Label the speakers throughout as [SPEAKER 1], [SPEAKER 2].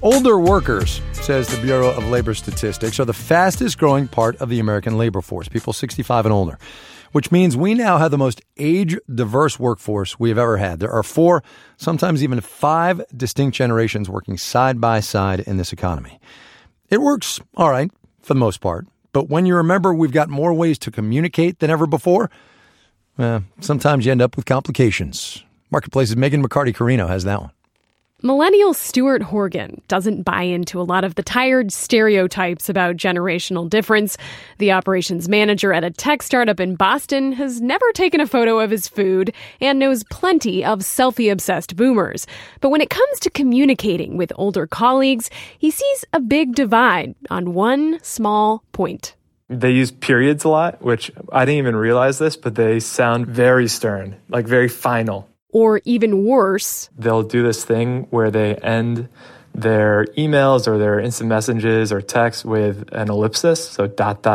[SPEAKER 1] Older workers, says the Bureau of Labor Statistics, are the fastest growing part of the American labor force, people 65 and older, which means we now have the most age-diverse workforce we have ever had. There are 4, sometimes even 5 distinct generations working side by side in this economy. It works all right for the most part, but when you remember we've got more ways to communicate than ever before, sometimes you end up with complications. Marketplace's Megan McCarty-Carino has that one.
[SPEAKER 2] Millennial Stuart Horgan doesn't buy into a lot of the tired stereotypes about generational difference. The operations manager at a tech startup in Boston has never taken a photo of his food and knows plenty of selfie-obsessed boomers. But when it comes to communicating with older colleagues, he sees a big divide on one small point.
[SPEAKER 3] They use periods a lot, which I didn't even realize this, but they sound very stern, like very final.
[SPEAKER 2] Or even worse,
[SPEAKER 3] they'll do this thing where they end their emails or their instant messages or texts with an ellipsis, so ...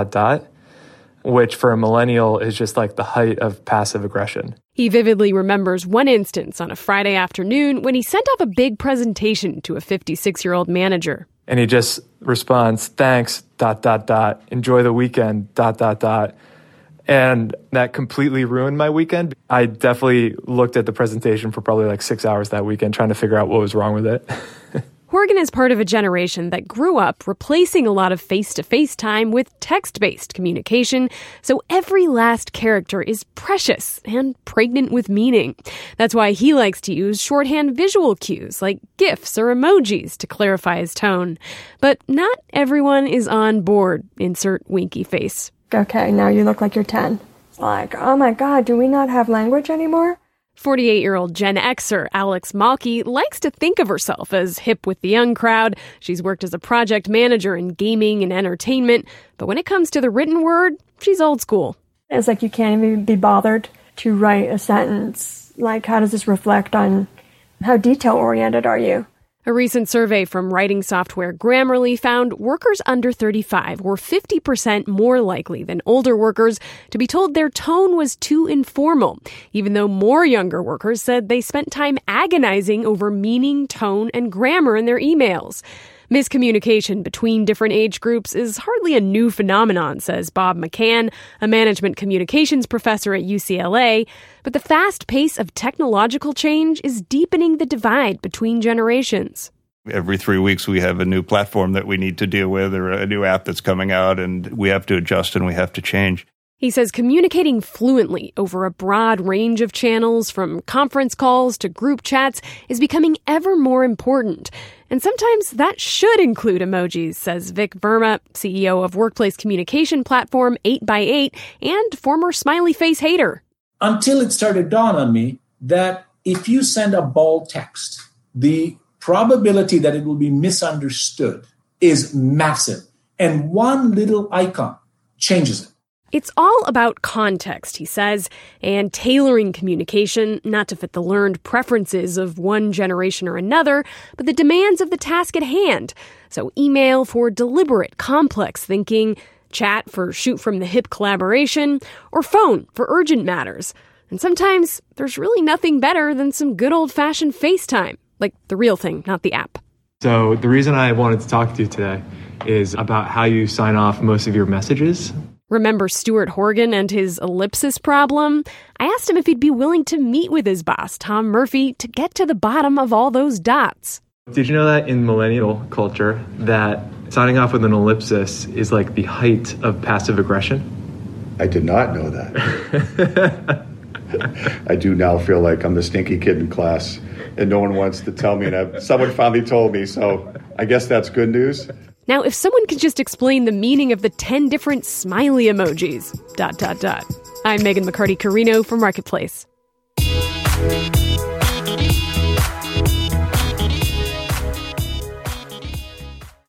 [SPEAKER 3] which for a millennial is just like the height of passive aggression.
[SPEAKER 2] He vividly remembers one instance on a Friday afternoon when he sent off a big presentation to a 56-year-old manager.
[SPEAKER 3] And he just responds, thanks, ... enjoy the weekend, ... And that completely ruined my weekend. I definitely looked at the presentation for probably like 6 hours that weekend trying to figure out what was wrong with it.
[SPEAKER 2] Horgan is part of a generation that grew up replacing a lot of face-to-face time with text-based communication, so every last character is precious and pregnant with meaning. That's why he likes to use shorthand visual cues like GIFs or emojis to clarify his tone. But not everyone is on board, insert winky face.
[SPEAKER 4] Okay, now you look like you're 10. It's like, oh my God, do we not have language anymore?
[SPEAKER 2] 48-year-old Gen Xer Alex Malky likes to think of herself as hip with the young crowd. She's worked as a project manager in gaming and entertainment. But when it comes to the written word, she's old school.
[SPEAKER 4] It's like you can't even be bothered to write a sentence. Like, how does this reflect on how detail-oriented are you?
[SPEAKER 2] A recent survey from writing software Grammarly found workers under 35 were 50% more likely than older workers to be told their tone was too informal, even though more younger workers said they spent time agonizing over meaning, tone, and grammar in their emails. Miscommunication between different age groups is hardly a new phenomenon, says Bob McCann, a management communications professor at UCLA. But the fast pace of technological change is deepening the divide between generations.
[SPEAKER 5] Every 3 weeks we have a new platform that we need to deal with or a new app that's coming out, and we have to adjust and we have to change.
[SPEAKER 2] He says communicating fluently over a broad range of channels, from conference calls to group chats, is becoming ever more important. And sometimes that should include emojis, says Vic Verma, CEO of workplace communication platform 8x8 and former smiley face hater.
[SPEAKER 6] Until it started to dawn on me that if you send a bold text, the probability that it will be misunderstood is massive. And one little icon changes it.
[SPEAKER 2] It's all about context, he says, and tailoring communication, not to fit the learned preferences of one generation or another, but the demands of the task at hand. So email for deliberate, complex thinking, chat for shoot-from-the-hip collaboration, or phone for urgent matters. And sometimes there's really nothing better than some good old-fashioned FaceTime, like the real thing, not the app.
[SPEAKER 3] So the reason I wanted to talk to you today is about how you sign off most of your messages.
[SPEAKER 2] Remember Stuart Horgan and his ellipsis problem? I asked him if he'd be willing to meet with his boss, Tom Murphy, to get to the bottom of all those dots.
[SPEAKER 3] Did you know that in millennial culture that signing off with an ellipsis is like the height of passive aggression?
[SPEAKER 7] I did not know that. I do now feel like I'm the stinky kid in class and no one wants to tell me, and someone finally told me, so I guess that's good news.
[SPEAKER 2] Now, if someone could just explain the meaning of the 10 different smiley emojis, ... I'm Megan McCarty-Carino for Marketplace.